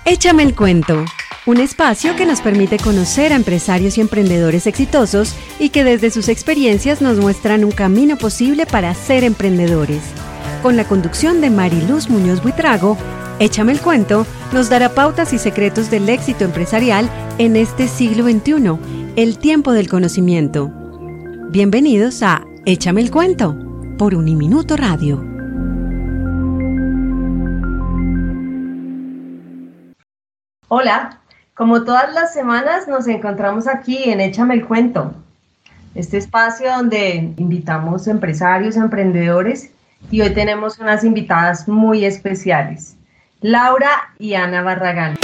Échame el cuento, un espacio que nos permite conocer a empresarios y emprendedores exitosos y que desde sus experiencias nos muestran un camino posible para ser emprendedores. Con la conducción de Mariluz Muñoz Buitrago, Échame el cuento nos dará pautas y secretos del éxito empresarial en este siglo XXI, el tiempo del conocimiento. Bienvenidos a Échame el cuento, por Uniminuto Radio. Hola, como todas las semanas nos encontramos aquí en Échame el cuento, este espacio donde invitamos empresarios, emprendedores, y hoy tenemos unas invitadas muy especiales, Laura y Ana Barragán.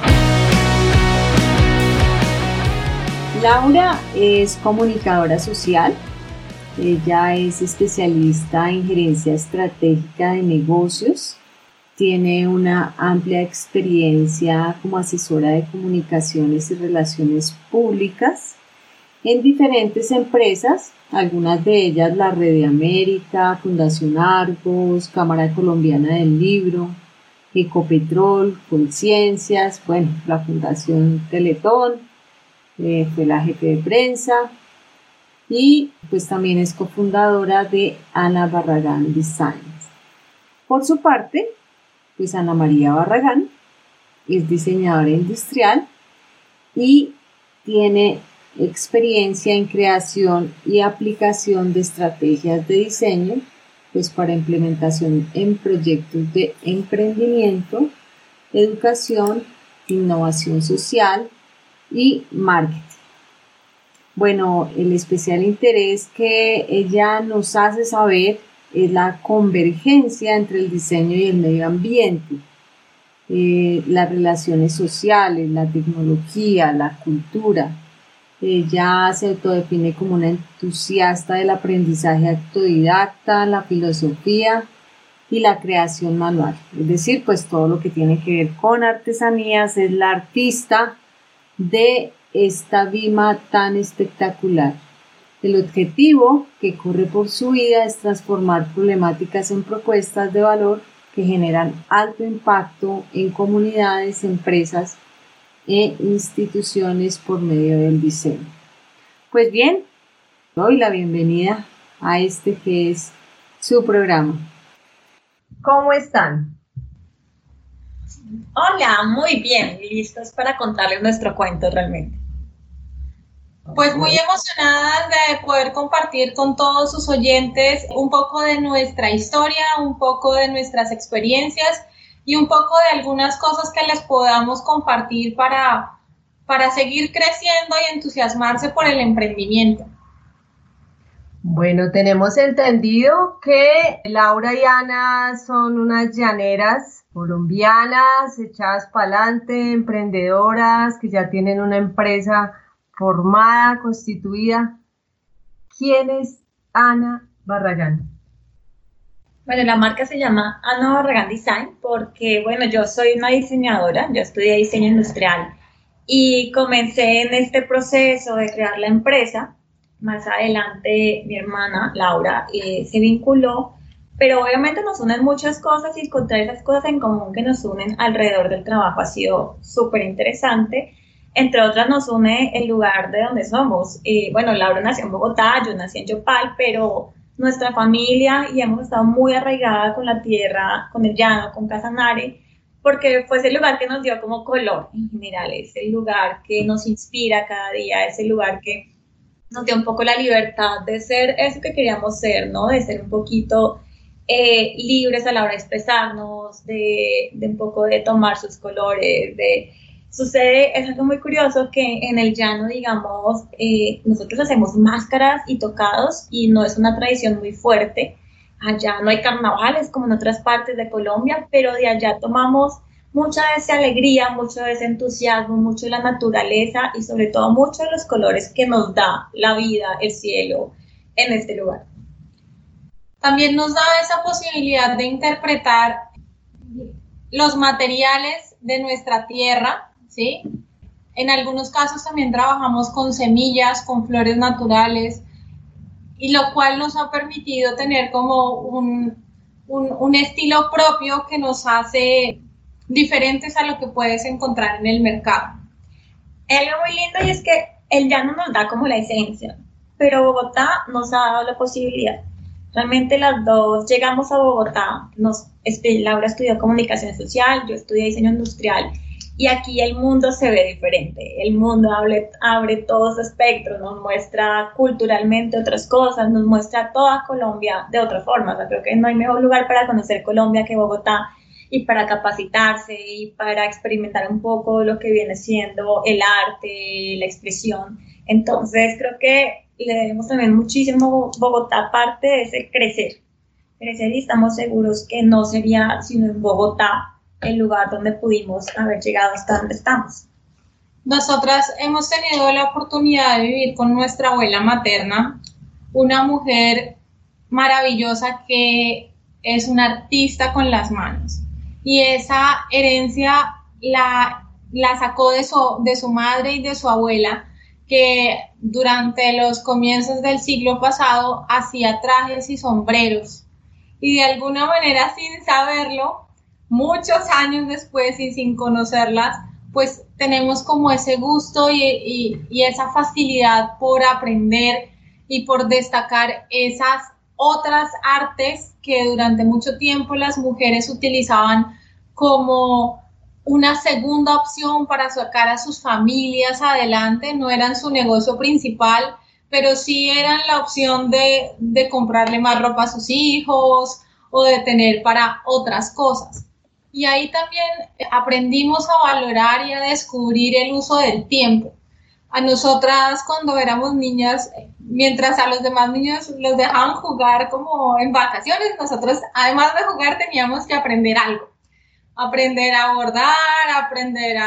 Laura es comunicadora social, ella es especialista en gerencia estratégica de negocios. Tiene una amplia experiencia como asesora de comunicaciones y relaciones públicas en diferentes empresas, algunas de ellas la Red de América, Fundación Argos, Cámara Colombiana del Libro, Ecopetrol, Colciencias, la Fundación Teletón, fue la jefe de prensa y pues también es cofundadora de Ana Barragán Designs. Por su parte, pues Ana María Barragán es diseñadora industrial y tiene experiencia en creación y aplicación de estrategias de diseño, pues para implementación en proyectos de emprendimiento, educación, innovación social y marketing. El especial interés que ella nos hace saber es la convergencia entre el diseño y el medio ambiente, las relaciones sociales, la tecnología, la cultura. Ella se autodefine como una entusiasta del aprendizaje autodidacta, la filosofía y la creación manual. Es decir, pues todo lo que tiene que ver con artesanías, es la artista de esta Vima tan espectacular. El objetivo que corre por su vida es transformar problemáticas en propuestas de valor que generan alto impacto en comunidades, empresas e instituciones por medio del diseño. Pues bien, doy la bienvenida a este que es su programa. ¿Cómo están? Hola, muy bien, listos para contarles nuestro cuento realmente. Pues muy emocionadas de poder compartir con todos sus oyentes un poco de nuestra historia, un poco de nuestras experiencias y un poco de algunas cosas que les podamos compartir para seguir creciendo y entusiasmarse por el emprendimiento. Bueno, tenemos entendido que Laura y Ana son unas llaneras colombianas, echadas para adelante, emprendedoras, que ya tienen una empresa formada, constituida. ¿Quién es Ana Barragán? Bueno, la marca se llama Ana Barragán Design porque, yo soy una diseñadora, yo estudié diseño industrial y comencé en este proceso de crear la empresa. Más adelante mi hermana Laura se vinculó, pero obviamente nos unen muchas cosas y encontrar esas cosas en común que nos unen alrededor del trabajo ha sido súper interesante. Entre otras nos une el lugar de donde somos. Laura nació en Bogotá, yo nací en Yopal, pero nuestra familia y hemos estado muy arraigada con la tierra, con el llano, con Casanare, porque fue ese lugar que nos dio como color en general, es el lugar que nos inspira cada día, es el lugar que nos dio un poco la libertad de ser eso que queríamos ser, ¿no? De ser un poquito libres a la hora de expresarnos, de un poco de tomar sus colores, Sucede, es algo muy curioso que en el llano, digamos, nosotros hacemos máscaras y tocados y no es una tradición muy fuerte. Allá no hay carnavales como en otras partes de Colombia, pero de allá tomamos mucha de esa alegría, mucho de ese entusiasmo, mucho de la naturaleza y sobre todo mucho de los colores que nos da la vida, el cielo en este lugar. También nos da esa posibilidad de interpretar los materiales de nuestra tierra, ¿sí? En algunos casos también trabajamos con semillas, con flores naturales, y lo cual nos ha permitido tener como un estilo propio que nos hace diferentes a lo que puedes encontrar en el mercado. Hay algo muy lindo y es que el llano nos da como la esencia, pero Bogotá nos ha dado la posibilidad. Realmente las dos llegamos a Bogotá, Laura estudió comunicación social, yo estudié diseño industrial, y aquí el mundo se ve diferente, el mundo abre todo su espectro, nos muestra culturalmente otras cosas, nos muestra toda Colombia de otra forma. O sea, creo que no hay mejor lugar para conocer Colombia que Bogotá, y para capacitarse y para experimentar un poco lo que viene siendo el arte, la expresión. Entonces creo que le debemos también muchísimo Bogotá, parte de ese crecer, y estamos seguros que no sería sino en Bogotá el lugar donde pudimos haber llegado hasta donde estamos. Nosotras hemos tenido la oportunidad de vivir con nuestra abuela materna, una mujer maravillosa que es una artista con las manos, y esa herencia la sacó de su madre y de su abuela, que durante los comienzos del siglo pasado hacía trajes y sombreros, y de alguna manera, sin saberlo, muchos años después y sin conocerlas, pues tenemos como ese gusto y esa facilidad por aprender y por destacar esas otras artes que durante mucho tiempo las mujeres utilizaban como una segunda opción para sacar a sus familias adelante. No eran su negocio principal, pero sí eran la opción de comprarle más ropa a sus hijos o de tener para otras cosas. Y ahí también aprendimos a valorar y a descubrir el uso del tiempo. A nosotras, cuando éramos niñas, mientras a los demás niños los dejaban jugar como en vacaciones, nosotros, además de jugar, teníamos que aprender algo. Aprender a bordar, aprender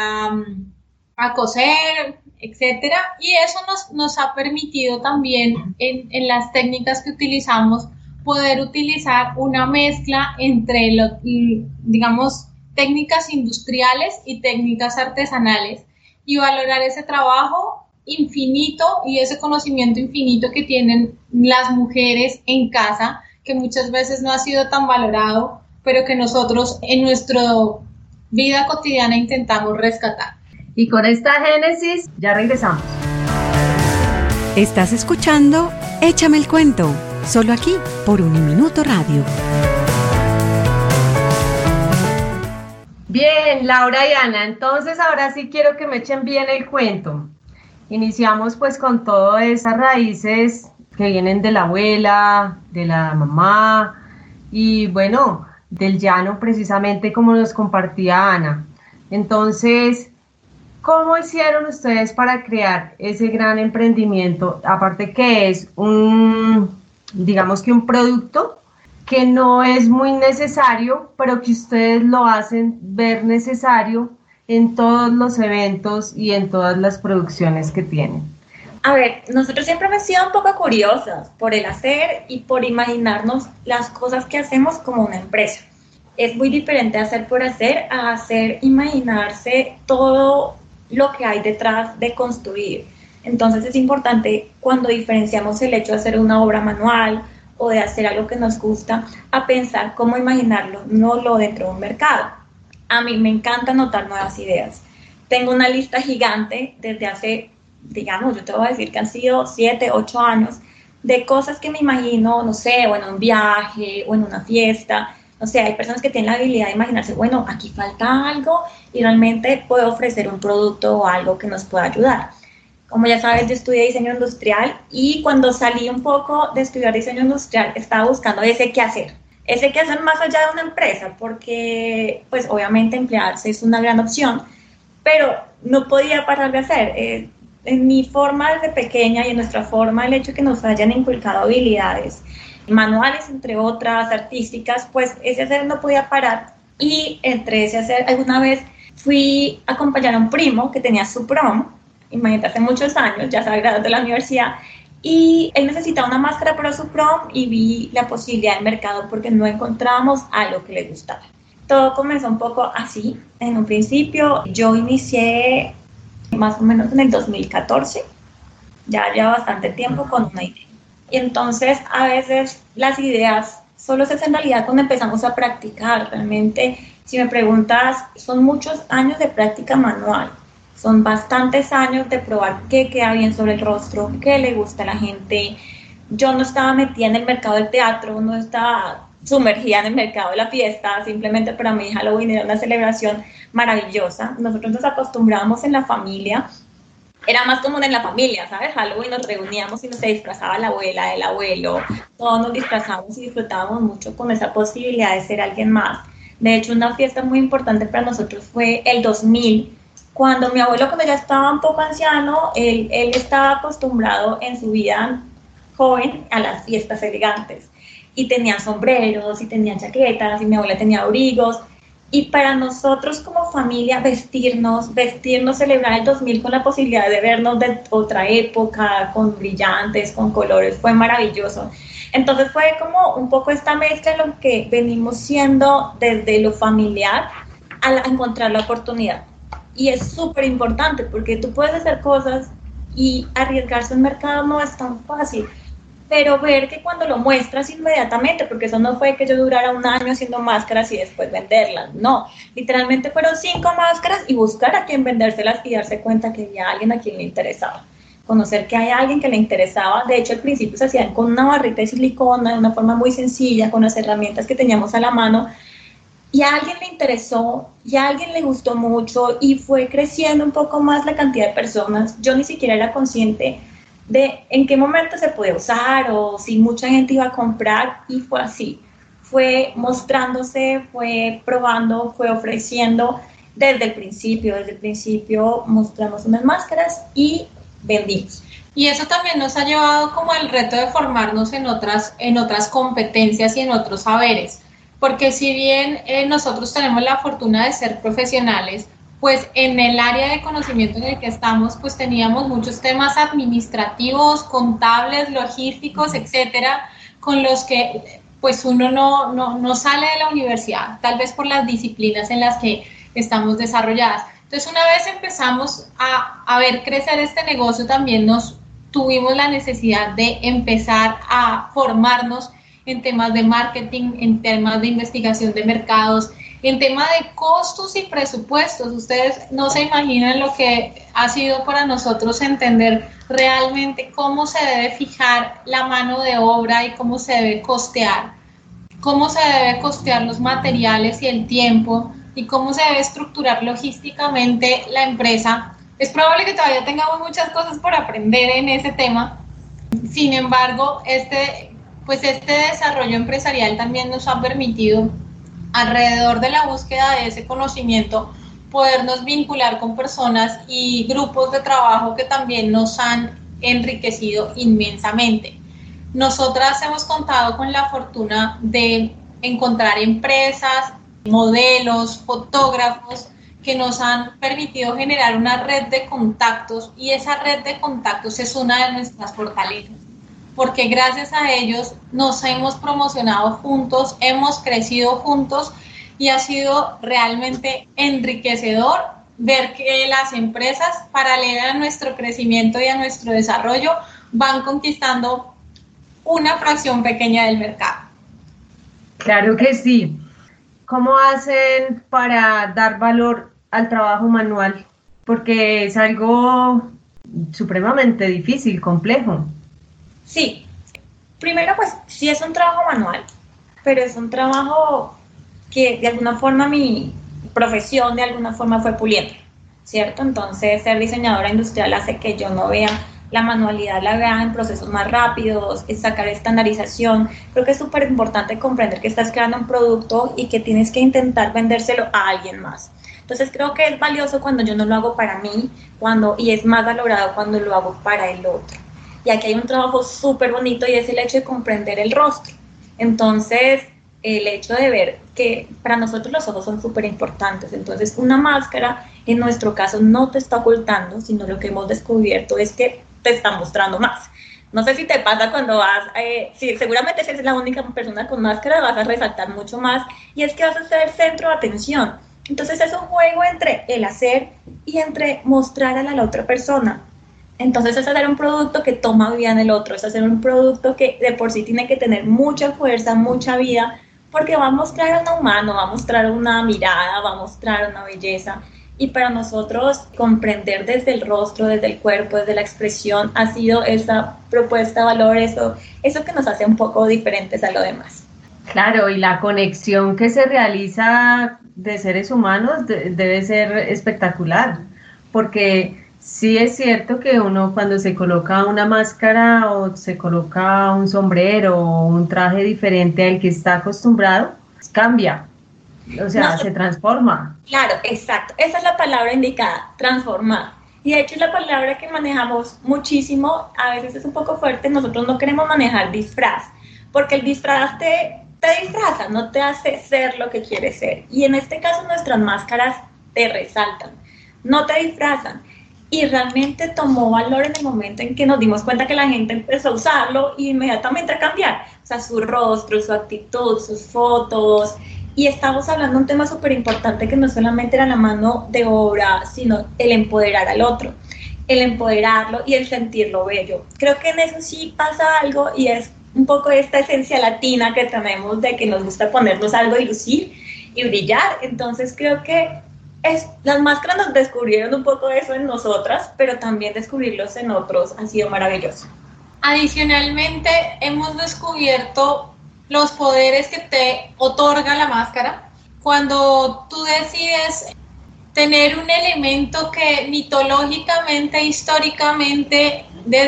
a coser, etcétera. Y eso nos ha permitido también, en las técnicas que utilizamos, poder utilizar una mezcla entre, digamos, técnicas industriales y técnicas artesanales, y valorar ese trabajo infinito y ese conocimiento infinito que tienen las mujeres en casa, que muchas veces no ha sido tan valorado, pero que nosotros en nuestra vida cotidiana intentamos rescatar. Y con esta génesis ya regresamos. Estás escuchando Échame el cuento, solo aquí por Uniminuto Radio. Bien, Laura y Ana, entonces ahora sí quiero que me echen bien el cuento. Iniciamos pues con todas esas raíces que vienen de la abuela, de la mamá y bueno, del llano precisamente como nos compartía Ana. Entonces, ¿cómo hicieron ustedes para crear ese gran emprendimiento? Aparte que es digamos que un producto que no es muy necesario, pero que ustedes lo hacen ver necesario en todos los eventos y en todas las producciones que tienen. A ver, nosotros siempre hemos sido un poco curiosas por el hacer y por imaginarnos las cosas que hacemos como una empresa. Es muy diferente hacer por hacer a hacer imaginarse todo lo que hay detrás de construir. Entonces es importante, cuando diferenciamos el hecho de hacer una obra manual o de hacer algo que nos gusta, a pensar cómo imaginarlo, no lo dentro de un mercado. A mí me encanta anotar nuevas ideas. Tengo una lista gigante desde hace, digamos, yo te voy a decir que han sido 7, 8 años, de cosas que me imagino, no sé, o en un viaje, o en una fiesta. No sé, hay personas que tienen la habilidad de imaginarse, bueno, aquí falta algo y realmente puedo ofrecer un producto o algo que nos pueda ayudar. Como ya sabes, yo estudié diseño industrial, y cuando salí un poco de estudiar diseño industrial estaba buscando ese qué hacer más allá de una empresa, porque pues obviamente emplearse es una gran opción, pero no podía parar de hacer. En mi forma desde pequeña y en nuestra forma, el hecho de que nos hayan inculcado habilidades manuales, entre otras, artísticas, pues ese hacer no podía parar. Y entre ese hacer, alguna vez fui a acompañar a un primo que tenía su prom, imagínate, hace muchos años, ya se había graduado de la universidad, y él necesitaba una máscara para su prom y vi la posibilidad del mercado porque no encontrábamos algo que le gustara. Todo comenzó un poco así. En un principio yo inicié más o menos en el 2014, ya lleva bastante tiempo con una idea. Y entonces a veces las ideas solo se hacen realidad cuando empezamos a practicar. Realmente Si me preguntas, son muchos años de práctica manual, son bastantes años de probar qué queda bien sobre el rostro, qué le gusta a la gente. Yo no estaba metida en el mercado del teatro, no estaba sumergida en el mercado de la fiesta, simplemente para mí Halloween era una celebración maravillosa. Nosotros nos acostumbrábamos en la familia, era más común en la familia, ¿sabes? Halloween nos reuníamos y nos se disfrazaba la abuela, el abuelo, todos nos disfrazamos y disfrutábamos mucho con esa posibilidad de ser alguien más. De hecho, una fiesta muy importante para nosotros fue el 2000, cuando mi abuelo, cuando ya estaba un poco anciano, él estaba acostumbrado en su vida joven a las fiestas elegantes. Y tenían sombreros, y tenían chaquetas, y mi abuela tenía abrigos. Y para nosotros como familia, vestirnos, celebrar el 2000 con la posibilidad de vernos de otra época, con brillantes, con colores, fue maravilloso. Entonces fue como un poco esta mezcla de lo que venimos siendo desde lo familiar a encontrar la oportunidad. Y es súper importante porque tú puedes hacer cosas y arriesgarse en mercado no es tan fácil, pero ver que cuando lo muestras inmediatamente, porque eso no fue que yo durara un año haciendo máscaras y después venderlas, no, literalmente fueron 5 máscaras y buscar a quien vendérselas y darse cuenta que había alguien a quien le interesaba, conocer que hay alguien que le interesaba. De hecho al principio se hacían con una barrita de silicona, de una forma muy sencilla, con las herramientas que teníamos a la mano, y a alguien le interesó, y a alguien le gustó mucho, y fue creciendo un poco más la cantidad de personas. Yo ni siquiera era consciente de en qué momento se puede usar o si mucha gente iba a comprar, y fue así, fue mostrándose, fue probando, fue ofreciendo desde el principio mostramos unas máscaras y vendimos. Y eso también nos ha llevado como al reto de formarnos en otras competencias y en otros saberes, porque si bien nosotros tenemos la fortuna de ser profesionales, pues en el área de conocimiento en el que estamos, pues teníamos muchos temas administrativos, contables, logísticos, etcétera, con los que pues uno no sale de la universidad, tal vez por las disciplinas en las que estamos desarrolladas. Entonces, una vez empezamos a ver crecer este negocio, también nos tuvimos la necesidad de empezar a formarnos en temas de marketing, en temas de investigación de mercados, en tema de costos y presupuestos. Ustedes no se imaginan lo que ha sido para nosotros entender realmente cómo se debe fijar la mano de obra y cómo se debe costear los materiales y el tiempo y cómo se debe estructurar logísticamente la empresa. Es probable que todavía tengamos muchas cosas por aprender en ese tema. Sin embargo, este desarrollo empresarial también nos ha permitido, alrededor de la búsqueda de ese conocimiento, podernos vincular con personas y grupos de trabajo que también nos han enriquecido inmensamente. Nosotras hemos contado con la fortuna de encontrar empresas, modelos, fotógrafos que nos han permitido generar una red de contactos, y esa red de contactos es una de nuestras fortalezas, porque gracias a ellos nos hemos promocionado juntos, hemos crecido juntos, y ha sido realmente enriquecedor ver que las empresas, paralelas a nuestro crecimiento y a nuestro desarrollo, van conquistando una fracción pequeña del mercado. Claro que sí. ¿Cómo hacen para dar valor al trabajo manual? Porque es algo supremamente difícil, complejo. Sí, primero pues sí es un trabajo manual, pero es un trabajo que de alguna forma mi profesión de alguna forma fue puliendo, ¿cierto? Entonces ser diseñadora industrial hace que yo no vea la manualidad, la vea en procesos más rápidos, es sacar estandarización. Creo que es súper importante comprender que estás creando un producto y que tienes que intentar vendérselo a alguien más. Entonces creo que es valioso cuando yo no lo hago para mí, y es más valorado cuando lo hago para el otro. Y aquí hay un trabajo súper bonito, y es el hecho de comprender el rostro. Entonces, el hecho de ver que para nosotros los ojos son súper importantes. Entonces, una máscara, en nuestro caso, no te está ocultando, sino lo que hemos descubierto es que te está mostrando más. No sé si te pasa cuando vas, seguramente si eres la única persona con máscara, vas a resaltar mucho más, y es que vas a ser el centro de atención. Entonces, es un juego entre el hacer y entre mostrar a la otra persona. Entonces es hacer un producto que toma vida en el otro, es hacer un producto que de por sí tiene que tener mucha fuerza, mucha vida, porque va a mostrar un humano, va a mostrar una mirada, va a mostrar una belleza. Y para nosotros comprender desde el rostro, desde el cuerpo, desde la expresión, ha sido esa propuesta de valor, eso que nos hace un poco diferentes a lo demás. Claro, y la conexión que se realiza de seres humanos debe ser espectacular, porque sí es cierto que uno cuando se coloca una máscara o se coloca un sombrero o un traje diferente al que está acostumbrado, cambia, o sea, se transforma. Claro, exacto, esa es la palabra indicada, transformar. Y de hecho es la palabra que manejamos muchísimo, a veces es un poco fuerte, nosotros no queremos manejar disfraz, porque el disfraz te disfraza, no te hace ser lo que quieres ser. Y en este caso nuestras máscaras te resaltan, no te disfrazan. Y realmente tomó valor en el momento en que nos dimos cuenta que la gente empezó a usarlo y inmediatamente a cambiar. O sea, su rostro, su actitud, sus fotos. Y estamos hablando de un tema súper importante que no solamente era la mano de obra, sino el empoderar al otro, el empoderarlo y el sentirlo bello. Creo que en eso sí pasa algo y es un poco esta esencia latina que tenemos de que nos gusta ponernos algo y lucir y brillar. Entonces creo que las máscaras nos descubrieron un poco eso en nosotras, pero también descubrirlos en otros ha sido maravilloso. Adicionalmente, hemos descubierto los poderes que te otorga la máscara. Cuando tú decides tener un elemento que mitológicamente, históricamente,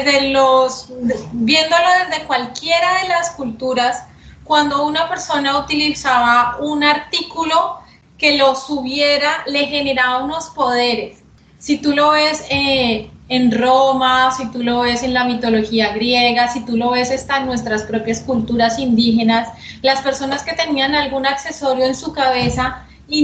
viéndolo desde cualquiera de las culturas, cuando una persona utilizaba un artículo que lo subiera, le generaba unos poderes. Si tú lo ves en Roma, si tú lo ves en la mitología griega, si tú lo ves hasta en nuestras propias culturas indígenas, las personas que tenían algún accesorio en su cabeza,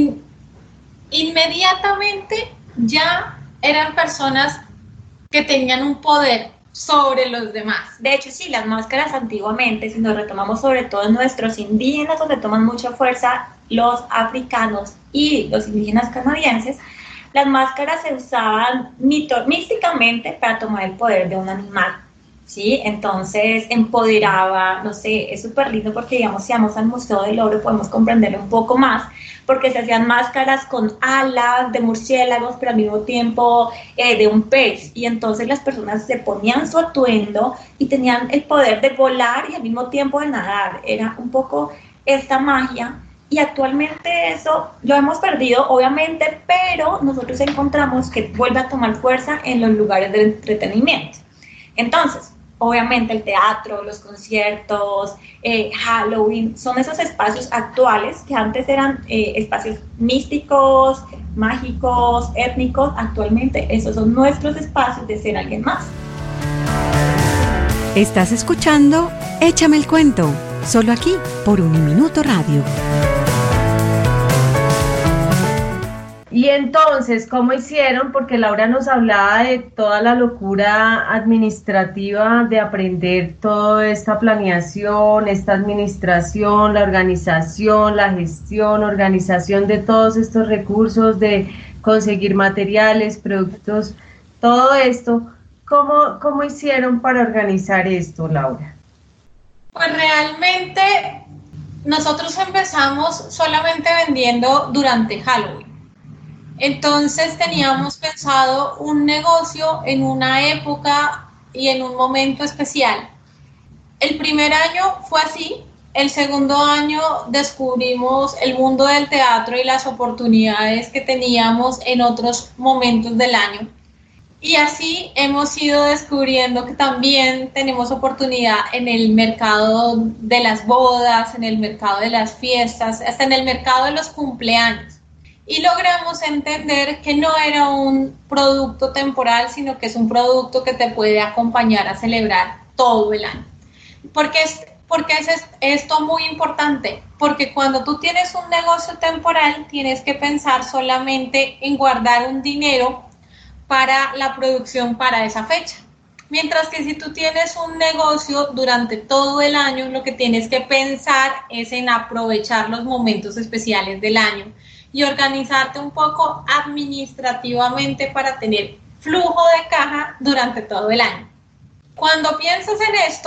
inmediatamente ya eran personas que tenían un poder sobre los demás. De hecho, sí, las máscaras antiguamente, si nos retomamos sobre todo nuestros indígenas, donde toman mucha fuerza los africanos y los indígenas canadienses, las máscaras se usaban místicamente para tomar el poder de un animal, ¿sí? Entonces empoderaba, no sé, es súper lindo porque, digamos, si vamos al Museo del Oro podemos comprenderlo un poco más, porque se hacían máscaras con alas de murciélagos, pero al mismo tiempo de un pez, y entonces las personas se ponían su atuendo y tenían el poder de volar y al mismo tiempo de nadar. Era un poco esta magia. Y actualmente eso lo hemos perdido, obviamente, pero nosotros encontramos que vuelve a tomar fuerza en los lugares de entretenimiento. Entonces, obviamente el teatro, los conciertos, Halloween, son esos espacios actuales que antes eran espacios místicos, mágicos, étnicos. Actualmente esos son nuestros espacios de ser alguien más. Estás escuchando Échame el cuento, solo aquí por Uniminuto Radio. Y entonces, ¿cómo hicieron? Porque Laura nos hablaba de toda la locura administrativa de aprender toda esta planeación, esta administración, la organización, la gestión, organización de todos estos recursos, de conseguir materiales, productos, todo esto. ¿Cómo hicieron para organizar esto, Laura? Pues realmente nosotros empezamos solamente vendiendo durante Halloween. Entonces teníamos pensado un negocio en una época y en un momento especial. El primer año fue así, el segundo año descubrimos el mundo del teatro y las oportunidades que teníamos en otros momentos del año. Y así hemos ido descubriendo que también tenemos oportunidad en el mercado de las bodas, en el mercado de las fiestas, hasta en el mercado de los cumpleaños. Y logramos entender que no era un producto temporal, sino que es un producto que te puede acompañar a celebrar todo el año. ¿Por qué es esto muy importante? Porque cuando tú tienes un negocio temporal, tienes que pensar solamente en guardar un dinero para la producción para esa fecha. Mientras que si tú tienes un negocio durante todo el año, lo que tienes que pensar es en aprovechar los momentos especiales del año y organizarte un poco administrativamente para tener flujo de caja durante todo el año. Cuando piensas en esto,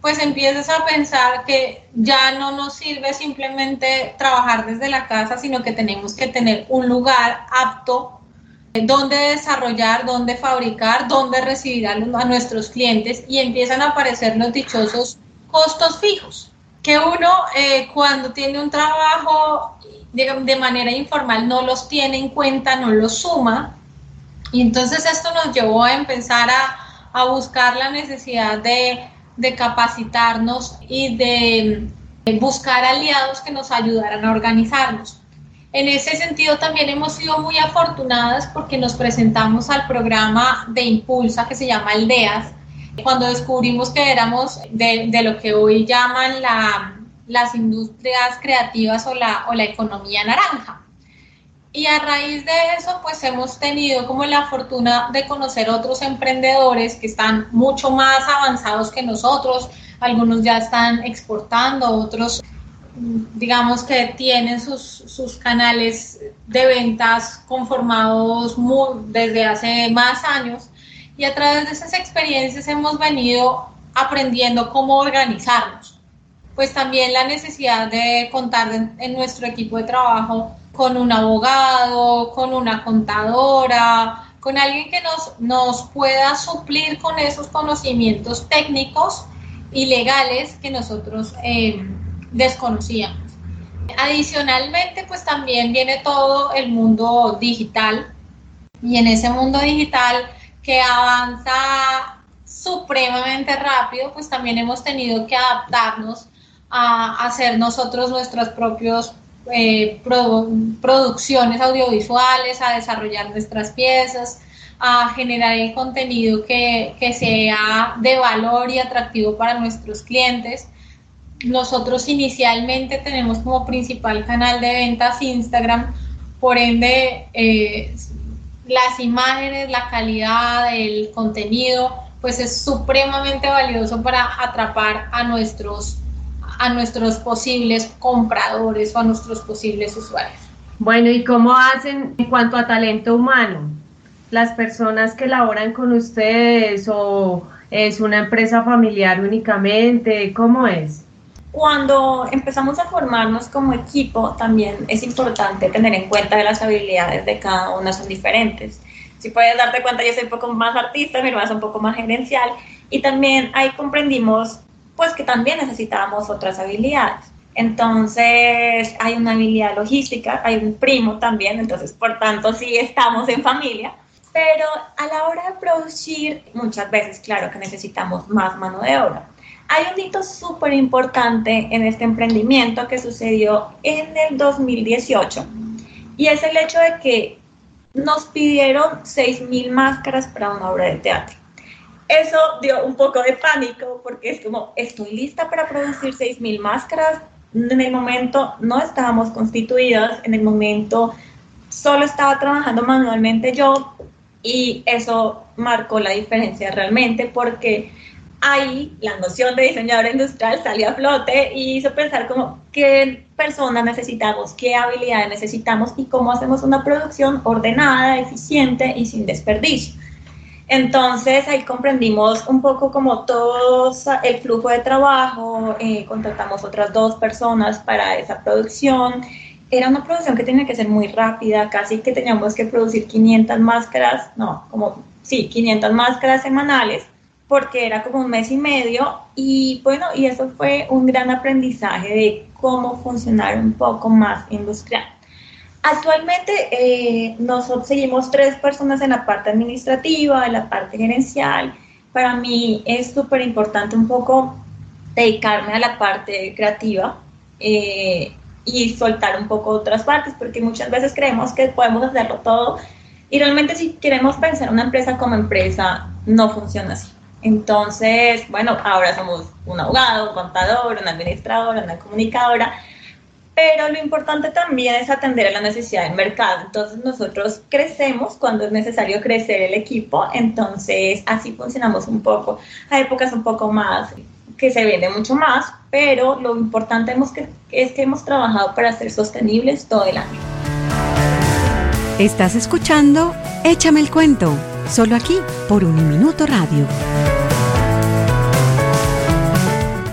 pues empiezas a pensar que ya no nos sirve simplemente trabajar desde la casa, sino que tenemos que tener un lugar apto donde desarrollar, donde fabricar, donde recibir a nuestros clientes, y empiezan a aparecer los dichosos costos fijos, que uno cuando tiene un trabajo de manera informal no los tiene en cuenta, no los suma, y entonces esto nos llevó a empezar a buscar la necesidad de capacitarnos y de buscar aliados que nos ayudaran a organizarnos. En ese sentido también hemos sido muy afortunadas porque nos presentamos al programa de Impulsa que se llama Aldeas, cuando descubrimos que éramos de lo que hoy llaman las industrias creativas o la economía naranja. Y a raíz de eso, pues hemos tenido como la fortuna de conocer otros emprendedores que están mucho más avanzados que nosotros. Algunos ya están exportando, otros, digamos que tienen sus canales de ventas conformados desde hace más años. Y a través de esas experiencias hemos venido aprendiendo cómo organizarnos. Pues también la necesidad de contar en nuestro equipo de trabajo con un abogado, con una contadora, con alguien que nos pueda suplir con esos conocimientos técnicos y legales que nosotros desconocíamos. Adicionalmente, pues también viene todo el mundo digital, y en ese mundo digital que avanza supremamente rápido, pues también hemos tenido que adaptarnos a hacer nosotros nuestros propios producciones audiovisuales, a desarrollar nuestras piezas, a generar el contenido que sea de valor y atractivo para nuestros clientes. Nosotros inicialmente tenemos como principal canal de ventas Instagram, por ende las imágenes, la calidad del contenido, pues es supremamente valioso para atrapar a nuestros posibles compradores o a nuestros posibles usuarios. Bueno, ¿y cómo hacen en cuanto a talento humano? ¿Las personas que laboran con ustedes o es una empresa familiar únicamente? ¿Cómo es? Cuando empezamos a formarnos como equipo, también es importante tener en cuenta que las habilidades de cada uno son diferentes. Si puedes darte cuenta, yo soy un poco más artista, mi hermana es un poco más gerencial, y también ahí comprendimos pues que también necesitábamos otras habilidades. Entonces hay una habilidad logística, hay un primo también, entonces por tanto sí estamos en familia, pero a la hora de producir muchas veces claro que necesitamos más mano de obra. Hay un hito súper importante en este emprendimiento que sucedió en el 2018, y es el hecho de que nos pidieron 6,000 máscaras para una obra de teatro. Eso dio un poco de pánico porque es como, estoy lista para producir 6,000 máscaras. En el momento no estábamos constituidas, en el momento solo estaba trabajando manualmente yo, y eso marcó la diferencia realmente porque ahí la noción de diseñadora industrial salió a flote y hizo pensar como qué personas necesitamos, qué habilidades necesitamos y cómo hacemos una producción ordenada, eficiente y sin desperdicio. Entonces ahí comprendimos un poco como todo el flujo de trabajo, contratamos otras 2 personas para esa producción. Era una producción que tenía que ser muy rápida, casi que teníamos que producir 500 máscaras, 500 máscaras semanales, porque era como un mes y medio, y bueno, y eso fue un gran aprendizaje de cómo funcionar un poco más industrial. Actualmente nosotros seguimos 3 personas en la parte administrativa, en la parte gerencial. Para mí es súper importante un poco dedicarme a la parte creativa y soltar un poco otras partes, porque muchas veces creemos que podemos hacerlo todo y realmente si queremos pensar una empresa como empresa, no funciona así. Entonces, bueno, ahora somos un abogado, un contador, una administradora, una comunicadora, pero lo importante también es atender a la necesidad del mercado. Entonces nosotros crecemos cuando es necesario crecer el equipo, entonces así funcionamos un poco. Hay épocas un poco más que se vende mucho más, pero lo importante es que hemos trabajado para ser sostenibles todo el año. Estás escuchando Échame el Cuento, solo aquí por Uniminuto Radio.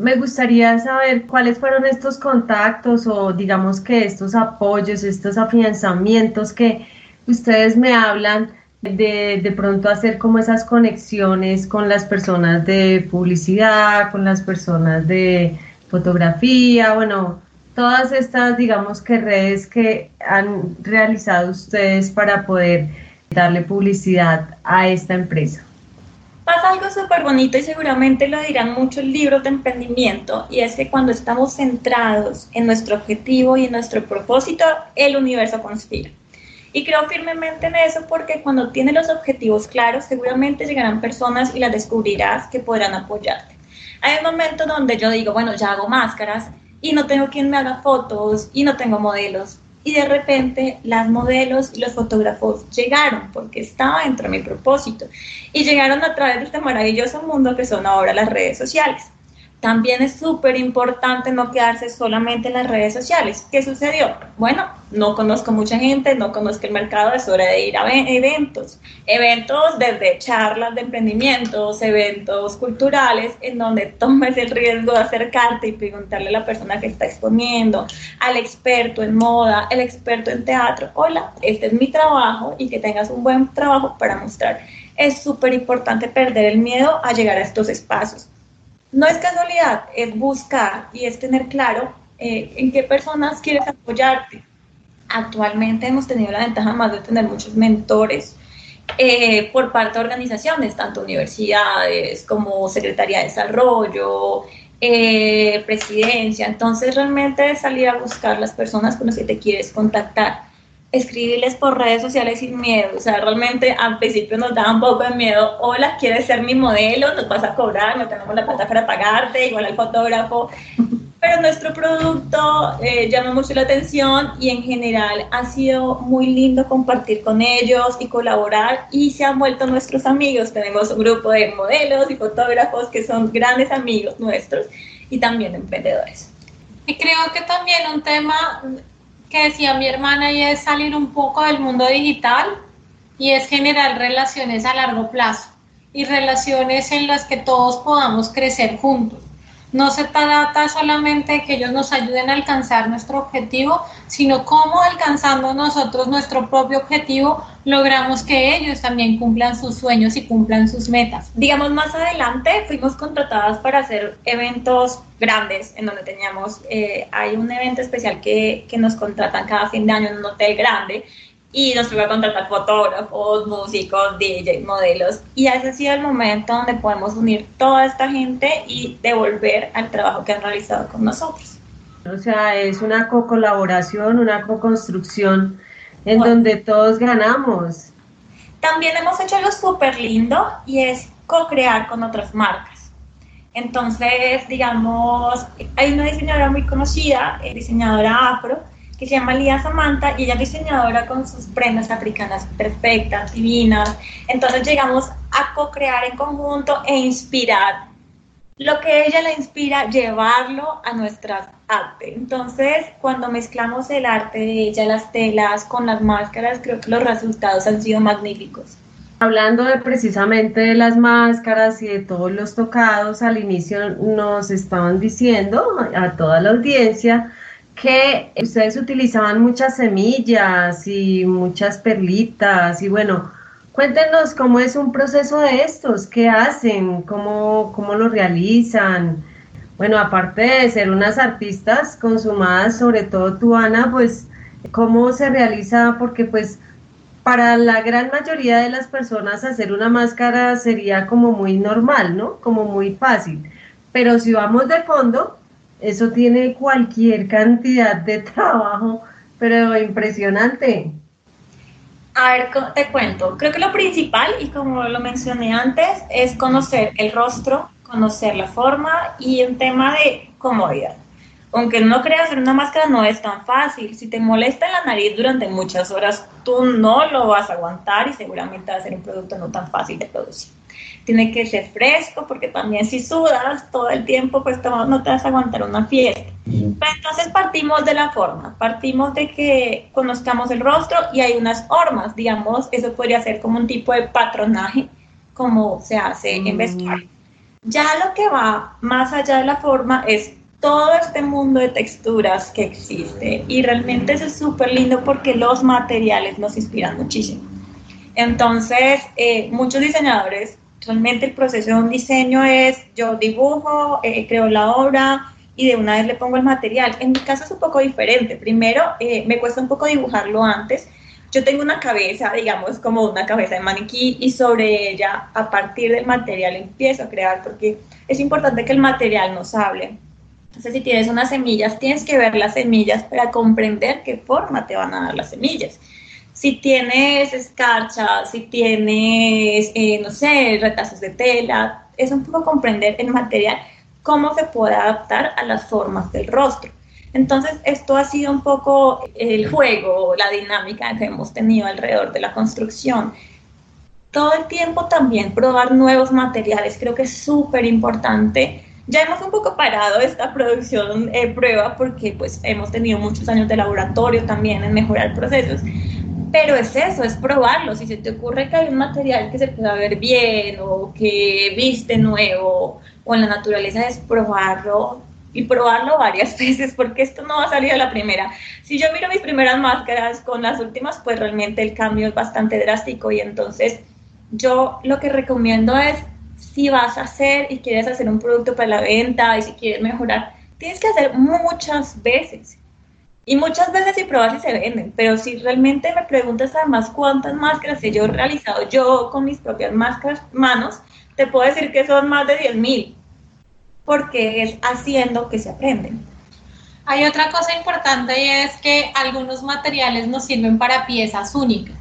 me gustaría saber cuáles fueron estos contactos o digamos que estos apoyos, estos afianzamientos que ustedes me hablan de pronto hacer como esas conexiones con las personas de publicidad, con las personas de fotografía, bueno, todas estas digamos que redes que han realizado ustedes para poder darle publicidad a esta empresa. Pasa algo súper bonito y seguramente lo dirán muchos libros de emprendimiento, y es que cuando estamos centrados en nuestro objetivo y en nuestro propósito, el universo conspira. Y creo firmemente en eso porque cuando tienes los objetivos claros, seguramente llegarán personas y las descubrirás que podrán apoyarte. Hay un momento donde yo digo, bueno, ya hago máscaras y no tengo quien me haga fotos y no tengo modelos. Y de repente las modelos y los fotógrafos llegaron porque estaba dentro de mi propósito y llegaron a través de este maravilloso mundo que son ahora las redes sociales. También es súper importante no quedarse solamente en las redes sociales. ¿Qué sucedió? Bueno, no conozco mucha gente, no conozco el mercado, es hora de ir a eventos. Eventos desde charlas de emprendimientos, eventos culturales, en donde tomes el riesgo de acercarte y preguntarle a la persona que está exponiendo, al experto en moda, el experto en teatro, hola, este es mi trabajo, y que tengas un buen trabajo para mostrar. Es súper importante perder el miedo a llegar a estos espacios. No es casualidad, es buscar y es tener claro en qué personas quieres apoyarte. Actualmente hemos tenido la ventaja más de tener muchos mentores por parte de organizaciones, tanto universidades como Secretaría de Desarrollo, Presidencia. Entonces realmente es salir a buscar las personas con las que te quieres contactar. Escribirles por redes sociales sin miedo, o sea, realmente al principio nos daba un poco de miedo, hola, ¿quieres ser mi modelo? ¿Nos vas a cobrar? No tenemos la plata para pagarte, igual al fotógrafo, pero nuestro producto llama mucho la atención y en general ha sido muy lindo compartir con ellos y colaborar, y se han vuelto nuestros amigos. Tenemos un grupo de modelos y fotógrafos que son grandes amigos nuestros y también emprendedores. Y creo que también un tema que decía mi hermana, y es salir un poco del mundo digital y es generar relaciones a largo plazo y relaciones en las que todos podamos crecer juntos. No se trata solamente de que ellos nos ayuden a alcanzar nuestro objetivo, sino cómo alcanzando nosotros nuestro propio objetivo logramos que ellos también cumplan sus sueños y cumplan sus metas. Digamos, más adelante fuimos contratadas para hacer eventos grandes en donde teníamos, hay un evento especial que nos contratan cada fin de año en un hotel grande, y nos tuvo que contratar fotógrafos, músicos, DJs, modelos, y ese ha sido el momento donde podemos unir toda esta gente y devolver al trabajo que han realizado con nosotros. O sea, es una co-colaboración, una co-construcción en donde todos ganamos. También hemos hecho algo súper lindo y es co-crear con otras marcas. Entonces, digamos, hay una diseñadora muy conocida, diseñadora afro, que se llama Lía Samantha, y ella es diseñadora con sus prendas africanas perfectas, divinas. Entonces llegamos a co-crear en conjunto e inspirar lo que ella le inspira, llevarlo a nuestras arte. Entonces, cuando mezclamos el arte de ella, las telas con las máscaras, creo que los resultados han sido magníficos. Hablando precisamente de las máscaras y de todos los tocados, al inicio nos estaban diciendo a toda la audiencia que ustedes utilizaban muchas semillas y muchas perlitas, y bueno, cuéntenos cómo es un proceso de estos, qué hacen, cómo lo realizan. Bueno, aparte de ser unas artistas consumadas, sobre todo tú, Ana, pues cómo se realiza, porque pues para la gran mayoría de las personas hacer una máscara sería como muy normal, ¿no? Como muy fácil, pero si vamos de fondo, eso tiene cualquier cantidad de trabajo, pero impresionante. A ver, te cuento. Creo que lo principal, y como lo mencioné antes, es conocer el rostro, conocer la forma y un tema de comodidad. Aunque no creas, hacer una máscara no es tan fácil. Si te molesta la nariz durante muchas horas, tú no lo vas a aguantar y seguramente va a ser un producto no tan fácil de producir. Tiene que ser fresco, porque también si sudas todo el tiempo, pues no te vas a aguantar una fiesta. Pero entonces partimos de la forma, partimos de que conozcamos el rostro y hay unas formas, digamos, eso podría ser como un tipo de patronaje, como se hace en vestuario. Ya lo que va más allá de la forma es todo este mundo de texturas que existe, y realmente eso es súper lindo porque los materiales nos inspiran muchísimo. Entonces, muchos diseñadores, realmente el proceso de un diseño es, yo dibujo, creo la obra y de una vez le pongo el material. En mi caso es un poco diferente. Primero, me cuesta un poco dibujarlo antes. Yo tengo una cabeza, digamos, como una cabeza de maniquí, y sobre ella, a partir del material, empiezo a crear, porque es importante que el material nos hable. Entonces, si tienes unas semillas, tienes que ver las semillas para comprender qué forma te van a dar las semillas. Si tienes escarcha, si tienes, no sé, retazos de tela, es un poco comprender el material, cómo se puede adaptar a las formas del rostro. Entonces, esto ha sido un poco el juego, la dinámica que hemos tenido alrededor de la construcción. Todo el tiempo también probar nuevos materiales, creo que es súper importante. Ya hemos un poco parado esta producción prueba porque pues hemos tenido muchos años de laboratorio también en mejorar procesos, pero es eso, es probarlo. Si se te ocurre que hay un material que se pueda ver bien o que viste nuevo o en la naturaleza, es probarlo y probarlo varias veces, porque esto no va a salir a la primera. Si yo miro mis primeras máscaras con las últimas, pues realmente el cambio es bastante drástico, y entonces yo lo que recomiendo es, si vas a hacer y quieres hacer un producto para la venta y si quieres mejorar, tienes que hacer muchas veces. Y muchas veces y probar si se venden, pero si realmente me preguntas además cuántas máscaras he yo realizado yo con mis propias manos, te puedo decir que son más de 10.000, porque es haciendo que se aprenden. Hay otra cosa importante, y es que algunos materiales nos sirven para piezas únicas.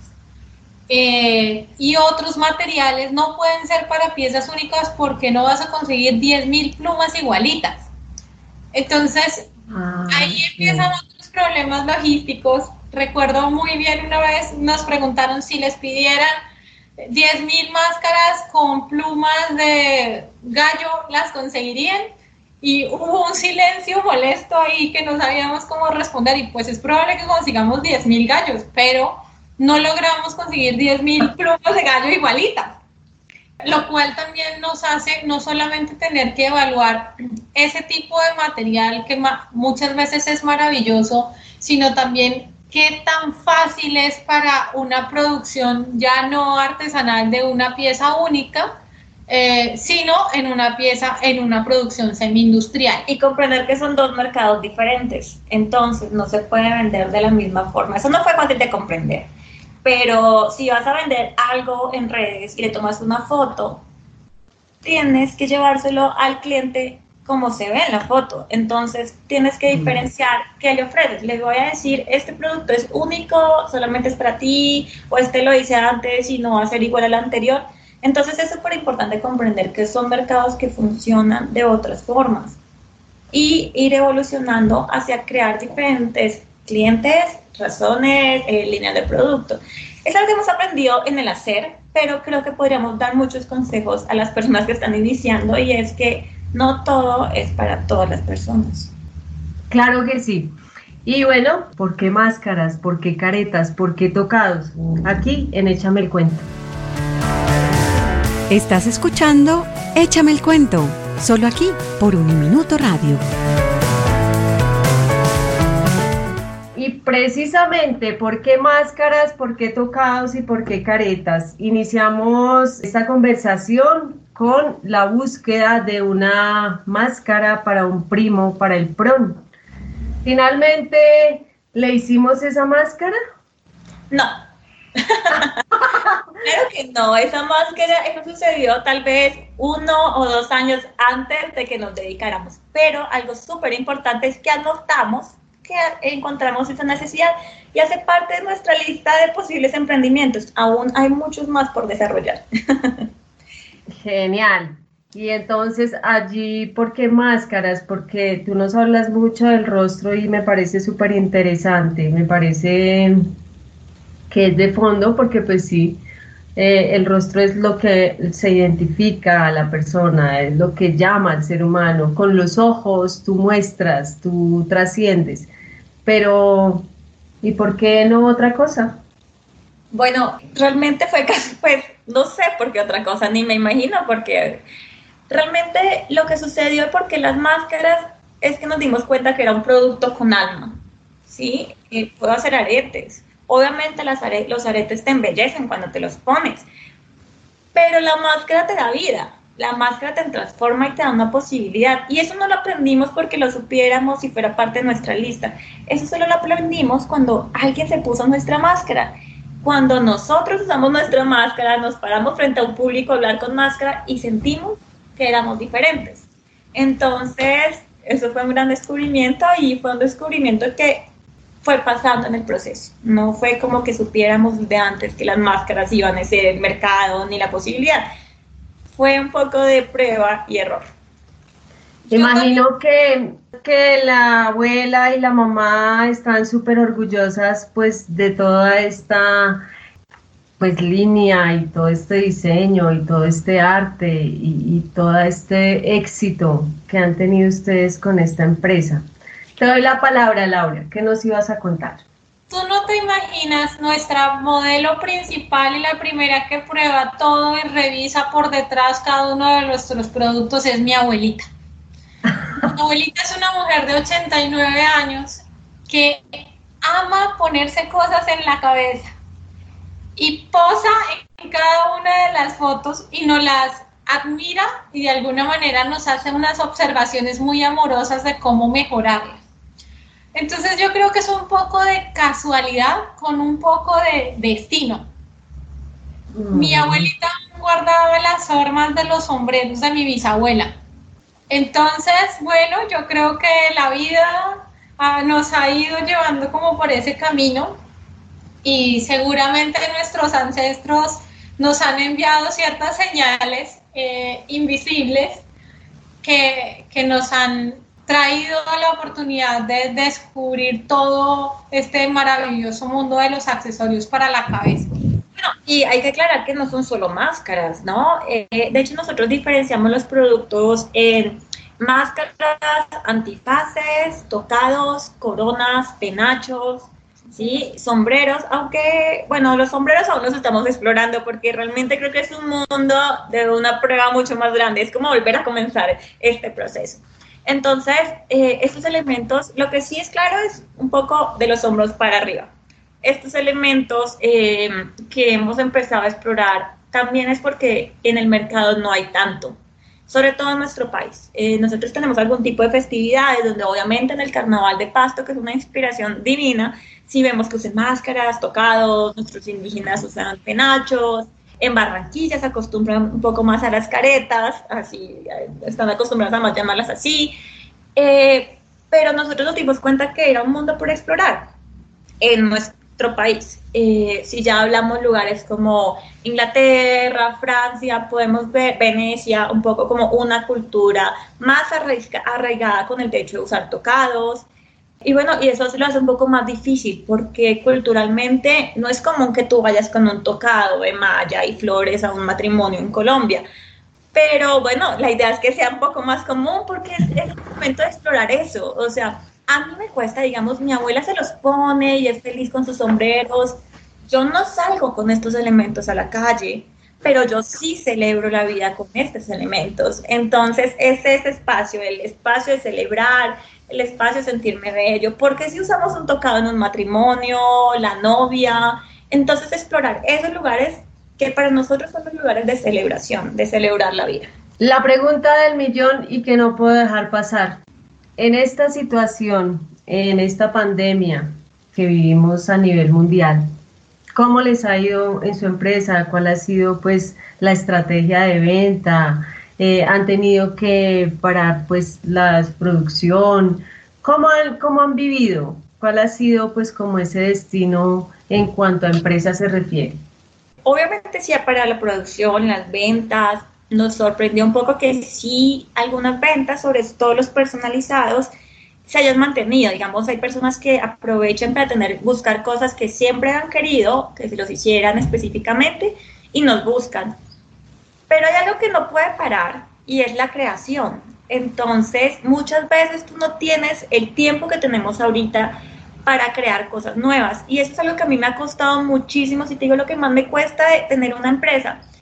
Y otros materiales no pueden ser para piezas únicas porque no vas a conseguir 10.000 plumas igualitas. Entonces, ahí empiezan otros problemas logísticos. Recuerdo muy bien, una vez nos preguntaron si les pidieran 10.000 máscaras con plumas de gallo, ¿las conseguirían? Y hubo un silencio molesto ahí que no sabíamos cómo responder, y pues es probable que consigamos 10.000 gallos, pero no logramos conseguir 10.000 plumas de gallo igualitas, lo cual también nos hace no solamente tener que evaluar ese tipo de material que muchas veces es maravilloso, sino también qué tan fácil es para una producción ya no artesanal de una pieza única, sino en una producción semi-industrial. Y comprender que son dos mercados diferentes, entonces no se puede vender de la misma forma. Eso no fue fácil de comprender, pero si vas a vender algo en redes y le tomas una foto, tienes que llevárselo al cliente como se ve en la foto. Entonces tienes que diferenciar qué le ofreces. Le voy a decir, este producto es único, solamente es para ti, o este lo hice antes y no va a ser igual al anterior. Entonces es súper importante comprender que son mercados que funcionan de otras formas y ir evolucionando hacia crear diferentes clientes, razones, líneas de producto. Es algo que hemos aprendido en el hacer, pero creo que podríamos dar muchos consejos a las personas que están iniciando, y es que no todo es para todas las personas. Claro que sí. Y bueno, ¿por qué máscaras? ¿Por qué caretas? ¿Por qué tocados? Aquí en Échame el Cuento. Estás escuchando Échame el Cuento, solo aquí por Uniminuto Radio. Y precisamente, ¿por qué máscaras? ¿Por qué tocados? ¿Y por qué caretas? Iniciamos esta conversación con la búsqueda de una máscara para un primo para el prom. ¿Finalmente le hicimos esa máscara? No. Claro que no, esa máscara, eso sucedió tal vez 1 o 2 años antes de que nos dedicáramos, pero algo súper importante es que anotamos que encontramos esa necesidad y hace parte de nuestra lista de posibles emprendimientos. Aún hay muchos más por desarrollar. Genial. Y entonces allí, ¿por qué máscaras? Porque tú nos hablas mucho del rostro y me parece súper interesante, me parece que es de fondo, porque pues sí, el rostro es lo que se identifica a la persona, es lo que llama al ser humano. Con los ojos tú muestras, tú trasciendes, pero ¿y por qué no otra cosa? Bueno, realmente fue casi, pues, no sé por qué otra cosa, ni me imagino, porque Realmente lo que sucedió porque las máscaras es que nos dimos cuenta que era un producto con alma, ¿sí? Puedo hacer aretes. Obviamente los aretes te embellecen cuando te los pones, pero la máscara te da vida, la máscara te transforma y te da una posibilidad. Y eso no lo aprendimos porque lo supiéramos y fuera parte de nuestra lista. Eso solo lo aprendimos cuando alguien se puso nuestra máscara. Cuando nosotros usamos nuestra máscara, nos paramos frente a un público a hablar con máscara y sentimos que éramos diferentes. Entonces, eso fue un gran descubrimiento y fue un descubrimiento que fue pasando en el proceso. No fue como que supiéramos de antes que las máscaras iban a ser el mercado ni la posibilidad. Fue un poco de prueba y error. Imagino que la abuela y la mamá están súper orgullosas pues de toda esta pues línea y todo este diseño y todo este arte y todo este éxito que han tenido ustedes con esta empresa. Te doy la palabra, Laura. ¿Qué nos ibas a contar? Tú no te imaginas, nuestra modelo principal y la primera que prueba todo y revisa por detrás cada uno de nuestros productos es mi abuelita. Mi abuelita es una mujer de 89 años que ama ponerse cosas en la cabeza y posa en cada una de las fotos y nos las admira y de alguna manera nos hace unas observaciones muy amorosas de cómo mejorarlas. Entonces yo creo que es un poco de casualidad con un poco de destino. Mi abuelita guardaba las formas de los sombreros de mi bisabuela. Entonces, bueno, yo creo que la vida nos ha ido llevando como por ese camino y seguramente nuestros ancestros nos han enviado ciertas señales invisibles que nos han traído la oportunidad de descubrir todo este maravilloso mundo de los accesorios para la cabeza. Bueno, y hay que aclarar que no son solo máscaras, ¿no? De hecho, nosotros diferenciamos los productos en máscaras, antifaces, tocados, coronas, penachos, ¿sí? Sombreros, aunque, bueno, los sombreros aún los estamos explorando porque realmente creo que es un mundo de una prueba mucho más grande. Es como volver a comenzar este proceso. Entonces, estos elementos, lo que sí es claro es un poco de los hombros para arriba. Estos elementos que hemos empezado a explorar también es porque en el mercado no hay tanto, sobre todo en nuestro país. Nosotros tenemos algún tipo de festividades donde obviamente en el Carnaval de Pasto, que es una inspiración divina, sí vemos que usan máscaras, tocados, nuestros indígenas usan penachos. En Barranquilla se acostumbran un poco más a las caretas, así están acostumbrados a más llamarlas así, pero nosotros nos dimos cuenta que era un mundo por explorar en nuestro país. Si ya hablamos lugares como Inglaterra, Francia, podemos ver Venecia, un poco como una cultura más arraigada con el hecho de usar tocados. Y bueno, y eso se lo hace un poco más difícil porque culturalmente no es común que tú vayas con un tocado de malla y flores a un matrimonio en Colombia. Pero bueno, la idea es que sea un poco más común porque es el momento de explorar eso. O sea, a mí me cuesta, digamos, mi abuela se los pone y es feliz con sus sombreros. Yo no salgo con estos elementos a la calle, pero yo sí celebro la vida con estos elementos. Entonces, es ese espacio, el espacio de celebrar, el espacio de sentirme bello, porque si usamos un tocado en un matrimonio, la novia, entonces explorar esos lugares que para nosotros son los lugares de celebración, de celebrar la vida. La pregunta del millón y que no puedo dejar pasar. En esta situación, en esta pandemia que vivimos a nivel mundial, ¿cómo les ha ido en su empresa? ¿Cuál ha sido pues la estrategia de venta? ¿Han tenido que parar pues la producción? ¿Cómo han vivido? ¿Cuál ha sido pues como ese destino en cuanto a empresa se refiere? Obviamente sí para la producción, las ventas, nos sorprendió un poco que sí algunas ventas, sobre todo los personalizados, se hayan mantenido. Digamos, hay personas que aprovechan para buscar cosas que siempre han querido, que se los hicieran específicamente y nos buscan. Pero hay algo que no puede parar y es la creación. Entonces, muchas veces tú no tienes el tiempo que tenemos ahorita para crear cosas nuevas. Y eso es algo que a mí me ha costado muchísimo. Si te digo lo que más me cuesta de tener una empresa,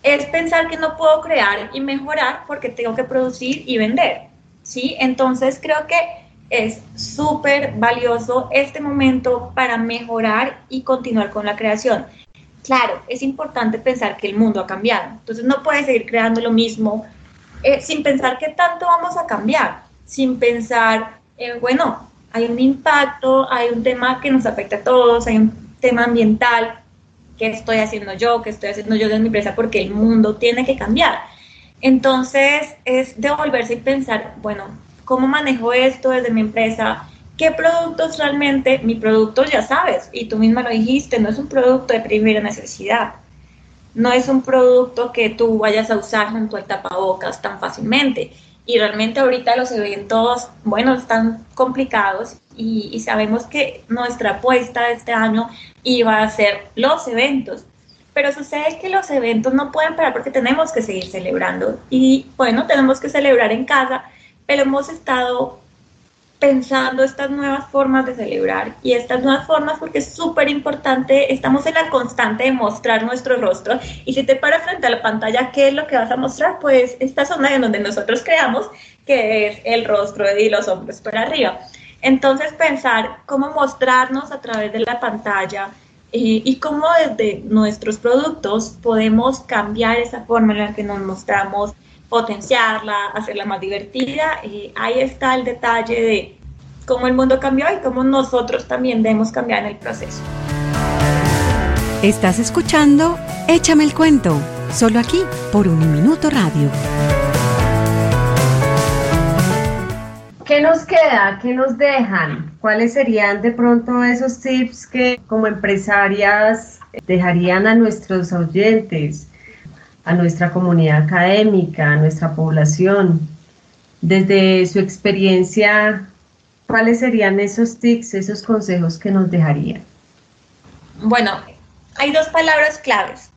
es pensar que no puedo crear y mejorar porque tengo que producir y vender, ¿sí? Entonces creo que es súper valioso este momento para mejorar y continuar con la creación. Claro, es importante pensar que el mundo ha cambiado, entonces no puedes seguir creando lo mismo sin pensar qué tanto vamos a cambiar, sin pensar, bueno, hay un impacto, hay un tema que nos afecta a todos, hay un tema ambiental, qué estoy haciendo yo en mi empresa, porque el mundo tiene que cambiar. Entonces es devolverse y pensar, bueno, ¿cómo manejo esto desde mi empresa? ¿Qué productos realmente? Mi producto, ya sabes, y tú misma lo dijiste, no es un producto de primera necesidad. No es un producto que tú vayas a usar junto al tapabocas tan fácilmente. Y realmente ahorita los eventos, bueno, están complicados y sabemos que nuestra apuesta de este año iba a ser los eventos. Pero sucede que los eventos no pueden parar porque tenemos que seguir celebrando. Y bueno, tenemos que celebrar en casa, pero hemos estado pensando estas nuevas formas de celebrar y estas nuevas formas porque es súper importante, estamos en la constante de mostrar nuestro rostro y si te paras frente a la pantalla, ¿qué es lo que vas a mostrar? Pues esta zona en donde nosotros creamos que es el rostro y los hombros para arriba. Entonces pensar cómo mostrarnos a través de la pantalla y cómo desde nuestros productos podemos cambiar esa forma en la que nos mostramos, potenciarla, hacerla más divertida. Ahí está el detalle de cómo el mundo cambió y cómo nosotros también debemos cambiar en el proceso. Estás escuchando Échame el cuento, solo aquí por Uniminuto Radio. ¿Qué nos queda? ¿Qué nos dejan? ¿Cuáles serían de pronto esos tips que como empresarias dejarían a nuestros oyentes, a nuestra comunidad académica, a nuestra población? Desde su experiencia, ¿cuáles serían esos tips, esos consejos que nos dejarían? Bueno, hay dos palabras claves.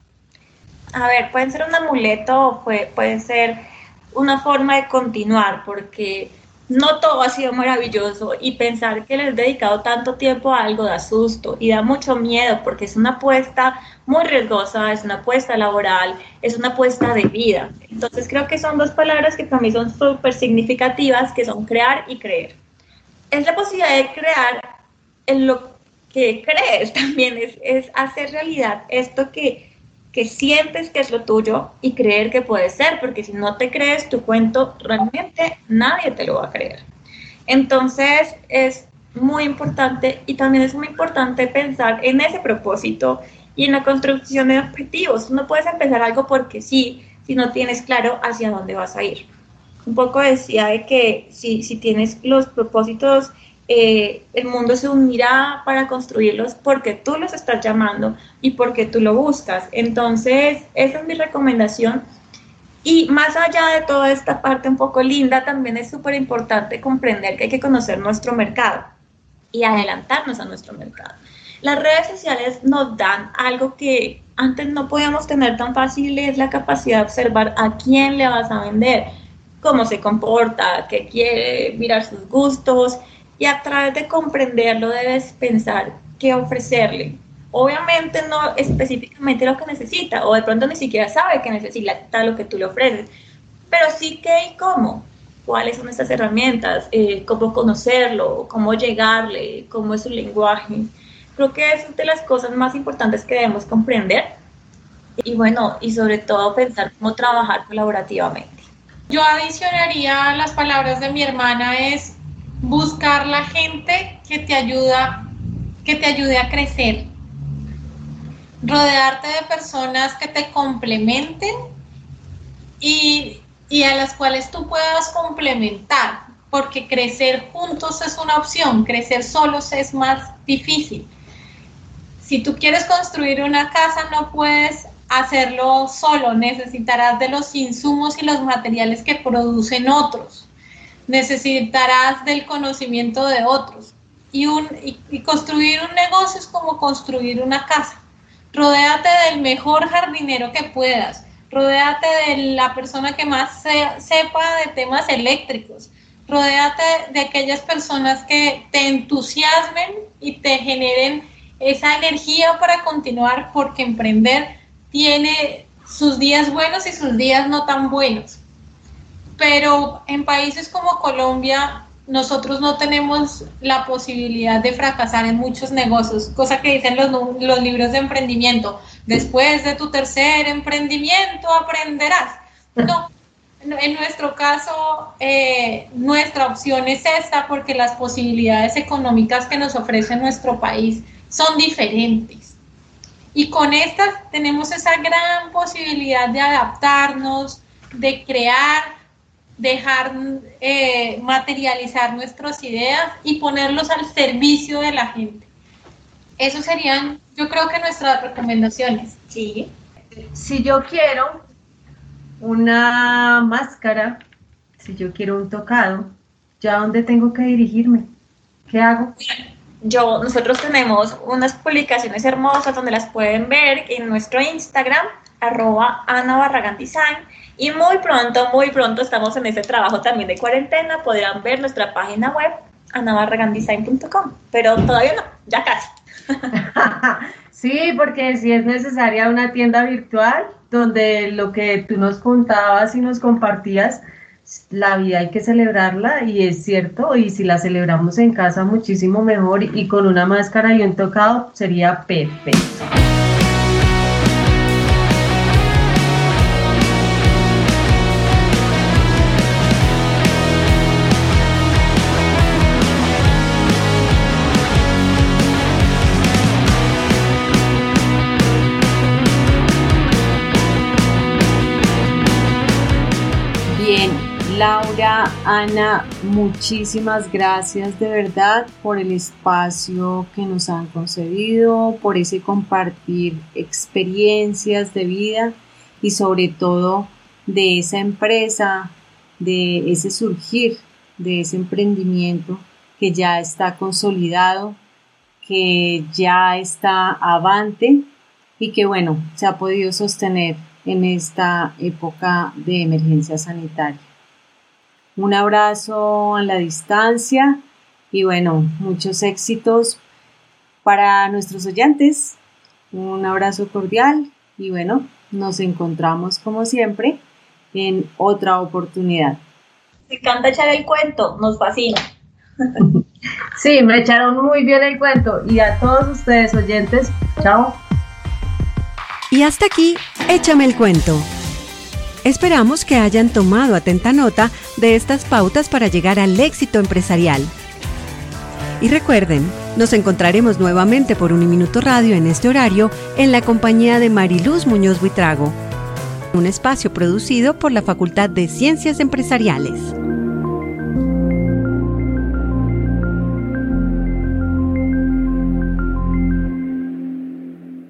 A ver, pueden ser un amuleto o puede ser una forma de continuar, porque no todo ha sido maravilloso y pensar que le has dedicado tanto tiempo a algo da susto y da mucho miedo porque es una apuesta muy riesgosa, es una apuesta laboral, es una apuesta de vida. Entonces creo que son dos palabras que para mí son súper significativas, que son crear y creer. Es la posibilidad de crear en lo que crees también, es hacer realidad esto que sientes que es lo tuyo y creer que puede ser, porque si no te crees tu cuento, realmente nadie te lo va a creer. Entonces es muy importante y también es muy importante pensar en ese propósito y en la construcción de objetivos. No puedes empezar algo porque sí, si no tienes claro hacia dónde vas a ir. Un poco decía de que si tienes los propósitos, el mundo se unirá para construirlos porque tú los estás llamando y porque tú lo buscas. Entonces, esa es mi recomendación. Y más allá de toda esta parte un poco linda, también es súper importante comprender que hay que conocer nuestro mercado y adelantarnos a nuestro mercado. Las redes sociales nos dan algo que antes no podíamos tener tan fácil, es la capacidad de observar a quién le vas a vender, cómo se comporta, qué quiere, mirar sus gustos. Y a través de comprenderlo debes pensar qué ofrecerle. Obviamente no específicamente lo que necesita, o de pronto ni siquiera sabe que necesita lo que tú le ofreces, pero sí qué y cómo, cuáles son estas herramientas, cómo conocerlo, cómo llegarle, cómo es su lenguaje. Creo que es de las cosas más importantes que debemos comprender y bueno, y sobre todo pensar cómo trabajar colaborativamente. Yo adicionaría las palabras de mi hermana, es buscar la gente que te ayude a crecer. Rodearte de personas que te complementen y a las cuales tú puedas complementar, porque crecer juntos es una opción, crecer solos es más difícil. Si tú quieres construir una casa, no puedes hacerlo solo, necesitarás de los insumos y los materiales que producen otros. Necesitarás del conocimiento de otros y construir un negocio es como construir una casa. Rodéate del mejor jardinero que puedas, rodéate de la persona que más sepa de temas eléctricos, rodéate de aquellas personas que te entusiasmen y te generen esa energía para continuar, porque emprender tiene sus días buenos y sus días no tan buenos. Pero en países como Colombia, nosotros no tenemos la posibilidad de fracasar en muchos negocios, cosa que dicen los libros de emprendimiento. Después de tu tercer emprendimiento aprenderás. No, en nuestro caso, nuestra opción es esta porque las posibilidades económicas que nos ofrece nuestro país son diferentes. Y con estas tenemos esa gran posibilidad de adaptarnos, de crear, dejar materializar nuestras ideas y ponerlos al servicio de la gente. Eso serían, yo creo que nuestras recomendaciones. Sí. Si yo quiero una máscara, si yo quiero un tocado, ¿ya dónde tengo que dirigirme? ¿Qué hago? Nosotros tenemos unas publicaciones hermosas donde las pueden ver en nuestro Instagram, @AnaBarraganDesign, y muy pronto estamos en ese trabajo también de cuarentena, podrán ver nuestra página web, anabarragandesign.com, pero todavía no, ya casi. Sí, porque si es necesaria una tienda virtual donde lo que tú nos contabas y nos compartías, la vida hay que celebrarla y es cierto, y si la celebramos en casa muchísimo mejor y con una máscara y un tocado sería perfecto. Bien, Laura, Ana, muchísimas gracias de verdad por el espacio que nos han concedido, por ese compartir experiencias de vida y sobre todo de esa empresa, de ese surgir, de ese emprendimiento que ya está consolidado, que ya está avante y que bueno, se ha podido sostener en esta época de emergencia sanitaria. Un abrazo a la distancia y bueno, muchos éxitos para nuestros oyentes. Un abrazo cordial y bueno, nos encontramos como siempre en otra oportunidad. Me encanta echar el cuento, nos fascina. Sí, me echaron muy bien el cuento y a todos ustedes oyentes, chao. Y hasta aquí, Échame el cuento. Esperamos que hayan tomado atenta nota de estas pautas para llegar al éxito empresarial. Y recuerden, nos encontraremos nuevamente por Uniminuto Radio en este horario en la compañía de Mariluz Muñoz Buitrago, un espacio producido por la Facultad de Ciencias Empresariales.